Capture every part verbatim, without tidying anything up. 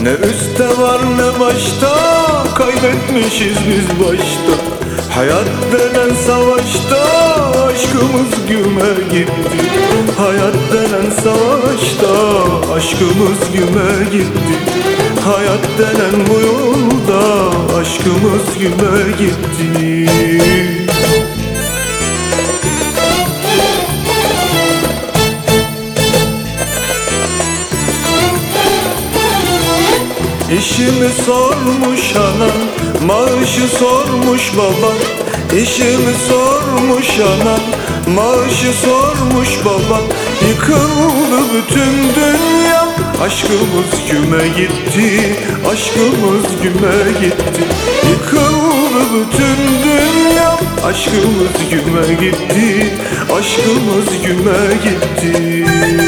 Ne üstte var ne başta, kaybetmişiz biz başta. Hayat denen savaşta aşkımız güme gitti. Hayat denen savaşta aşkımız güme gitti. Hayat denen bu yolda aşkımız güme gitti. İşimi sormuş anam, maaşı sormuş babam. İşimi sormuş anam, maaşı sormuş babam. Yıkıldı bütün dünya, aşkımız güme gitti. Aşkımız güme gitti. Yıkıldı bütün dünya, aşkımız güme gitti. Aşkımız güme gitti.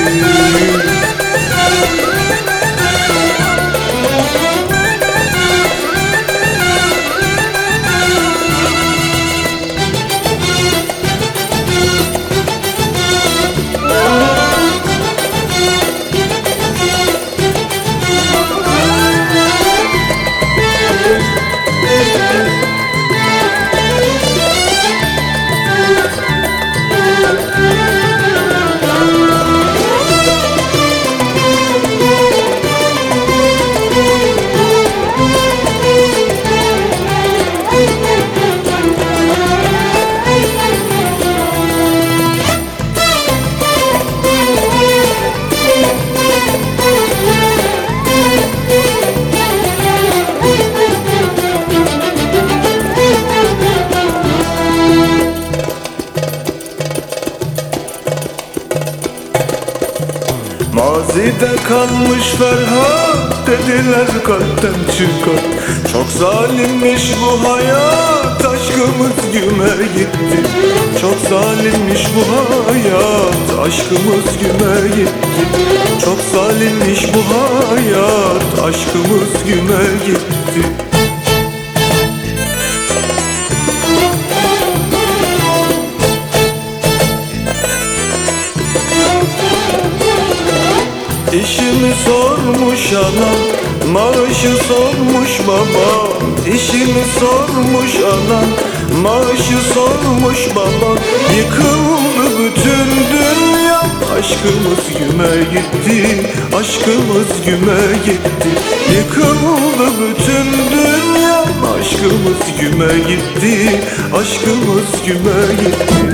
Mazide kalmış Ferhat, dediler kalpten çıkar. Çok zalimmiş bu hayat, aşkımız güme gitti. Çok zalimmiş bu hayat, aşkımız güme gitti. Çok zalimmiş bu hayat, aşkımız güme gitti. İşimi sormuş anam, maaşı sormuş babam. İşimi sormuş anam, maaşı sormuş babam. Yıkıldı bütün dünya, aşkımız güme gitti. Aşkımız güme gitti. Yıkıldı bütün dünya, aşkımız güme gitti. Aşkımız güme gitti.